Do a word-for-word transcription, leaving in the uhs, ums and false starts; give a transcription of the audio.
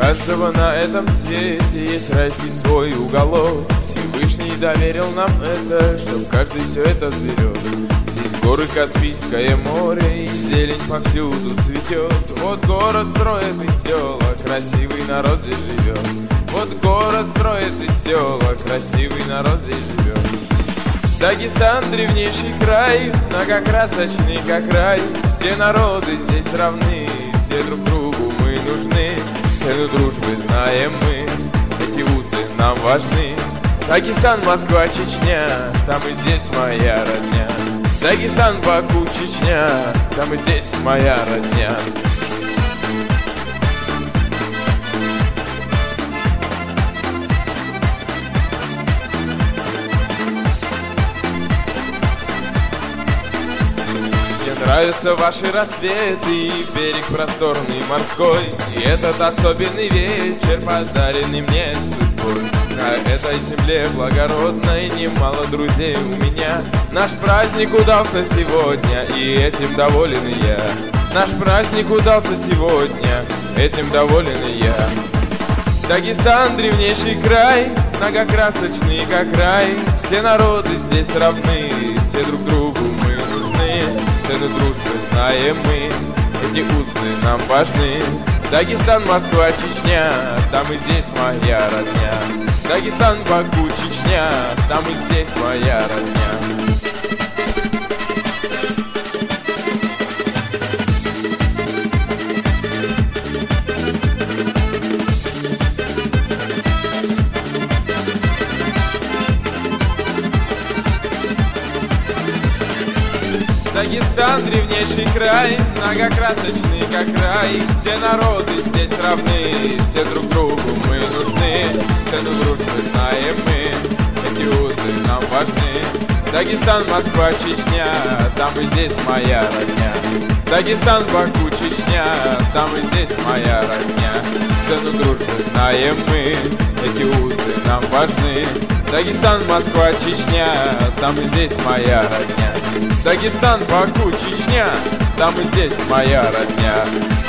каждого на этом свете есть райский свой уголок. Всевышний доверил нам это, чтоб каждый все это сберет. Здесь горы, Каспийское море, и зелень повсюду цветет. Вот город строит и села, красивый народ здесь живет. Вот город строит и села, красивый народ здесь живет. Дагестан — древнейший край, многокрасочный как рай. Все народы здесь равны, все друг другу мы нужны. Цену дружбы знаем мы, эти узы нам важны. Дагестан, Москва, Чечня, там и здесь моя родня. Дагестан, Баку, Чечня, там и здесь моя родня. Нравятся ваши рассветы и берег просторный морской, и этот особенный вечер, подаренный мне судьбой. На этой земле благородной немало друзей у меня. Наш праздник удался сегодня, и этим доволен и я. Наш праздник удался сегодня, этим доволен и я. Дагестан — древнейший край, многокрасочный как рай. Все народы здесь равны, все друг другу мы нужны. Цену дружбы знаем мы, эти узы нам важны. Дагестан, Москва, Чечня, там и здесь моя родня. Дагестан, Баку, Чечня, там и здесь моя родня. Дагестан — древнейший край, многокрасочный как рай. Все народы здесь равны, все друг другу мы нужны. Цену дружбы знаем мы, эти узы нам важны. Дагестан, Москва, Чечня, там и здесь моя родня. Дагестан, Баку, Чечня, там и здесь моя родня. Цену дружбы знаем мы, эти узы нам важны. Дагестан, Москва, Чечня, там и здесь моя родня. Дагестан, Баку, Чечня, там и здесь моя родня.